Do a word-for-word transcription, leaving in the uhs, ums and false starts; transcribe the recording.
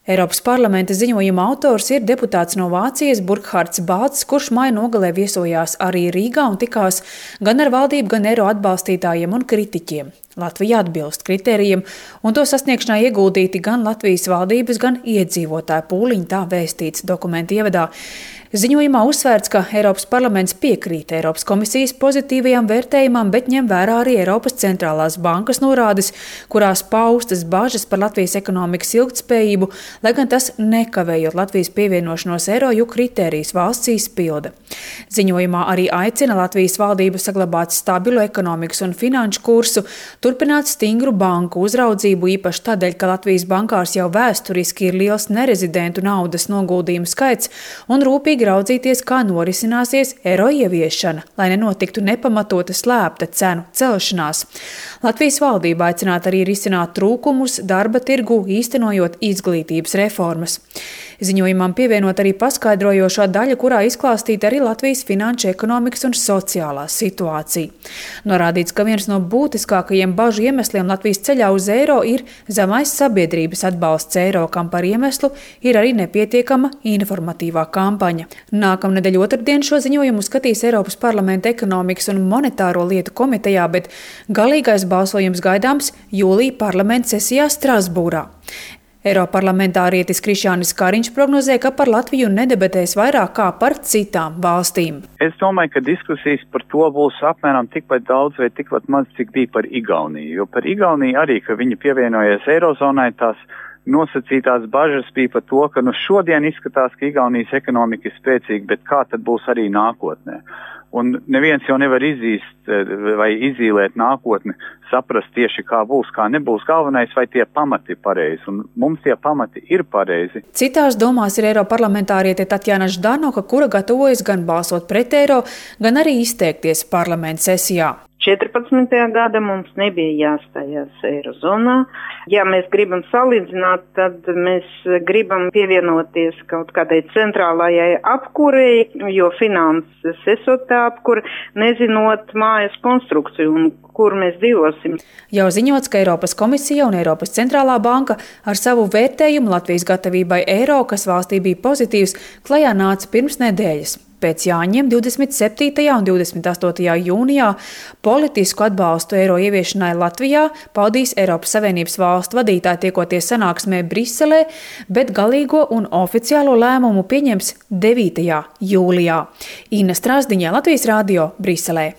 Eiropas parlamenta ziņojuma autors ir deputāts no Vācijas Burkhards Balts, kurš maija nogalē viesojās arī Rīgā un tikās gan ar valdību, gan eiro atbalstītājiem un kritiķiem. Latvija atbilst kritērijiem, un to sasniegšanā ieguldīti gan Latvijas valdības, gan iedzīvotāju pūliņi, tā vēstīts dokumenta ievadā. Ziņojumā uzsvērts, ka Eiropas parlaments piekrīt Eiropas komisijas pozitīvajām vērtējumam, bet ņem vērā arī Eiropas centrālās bankas norādes, kurās paustas bažas par Latvijas ekonomikas ilgtspējību, lai gan tas nekavējot Latvijas pievienošanos eiro, jo kritērijas valsts izpilda. Ziņojumā arī aicina Latvijas valdību saglabāt stabilu ekonomikas un finanšu kursu, turpināt stingru banku uzraudzību, īpaši tādēļ, ka Latvijas bankās jau vēsturiski ir liels nerezidentu naudas noguldījumu skaits un rūpīgi raudzīties, kā norisināsies eiro ieviešana, lai nenotiktu nepamatota slēpta cenu celšanās. Latvijas valdība aicināta arī risināt trūkumus darba tirgu, īstenojot izglītības reformas. Ziņojumam pievienot arī paskaidrojošā daļa, kurā izklāstīta arī Latvijas finanšu, ekonomikas un sociālā situācija. Norādīts, ka viens no būtiskākajiem bažu iemesliem Latvijas ceļā uz eiro ir zemais sabiedrības atbalsts eiro, kam par iemeslu ir arī nepietiekama informatīvā kampaņa. Nākamnedēļ otrdien šo ziņojumu skatīs Eiropas parlamenta ekonomikas un monetāro lietu komitejā, bet galīgais balsojums gaidāms jūlija parlamenta sesijā Strasbūrā. Eiroparlamentārietis Krišjānis Kariņš prognozē, ka par Latviju nedebatēs vairāk kā par citām valstīm. Es domāju, ka diskusijas par to būs apmēram tikpat daudz vai tikpat maz, cik bija par Igauniju. Jo par Igauniju arī, ka viņi pievienojies Eirozonai, tās nosacītās bažas bija par to, ka nu šodien izskatās, ka Igaunijas ekonomika ir spēcīga, bet kā tad būs arī nākotnē? Un neviens jau nevar izzīst vai izīlēt nākotni, saprast tieši kā būs, kā nebūs. Galvenais, vai tie pamati ir pareizi. Un mums tie pamati ir pareizi. Citās domās ir Eiroparlamentāriete Tatjana Ždanoka, kura gatavojas gan balsot pret eiro, gan arī izteikties parlamenta sesijā. četrpadsmitajā gada mums nebija jāstājās Eirozonā. Ja mēs gribam salīdzināt, tad mēs gribam pievienoties kaut kādai centrālajai apkurei, jo finanses esot tā apkura, nezinot mājas konstrukciju un kur mēs dzīvosim. Jau ziņots, ka Eiropas komisija un Eiropas centrālā banka ar savu vērtējumu Latvijas gatavībai eiro, kas valstī bija pozitīvs, klajā nāca pirms nedēļas. Pēc Jāņiem divdesmit septītajā un divdesmit astotajā jūnijā politisku atbalstu eiro ieviešanai Latvijā paudīs Eiropas Savienības valstu vadītāji tiekoties sanāksmē Briselē, bet galīgo un oficiālo lēmumu pieņems devītajā jūlijā. Inna Strasdiņa, Latvijas radio, Briselē.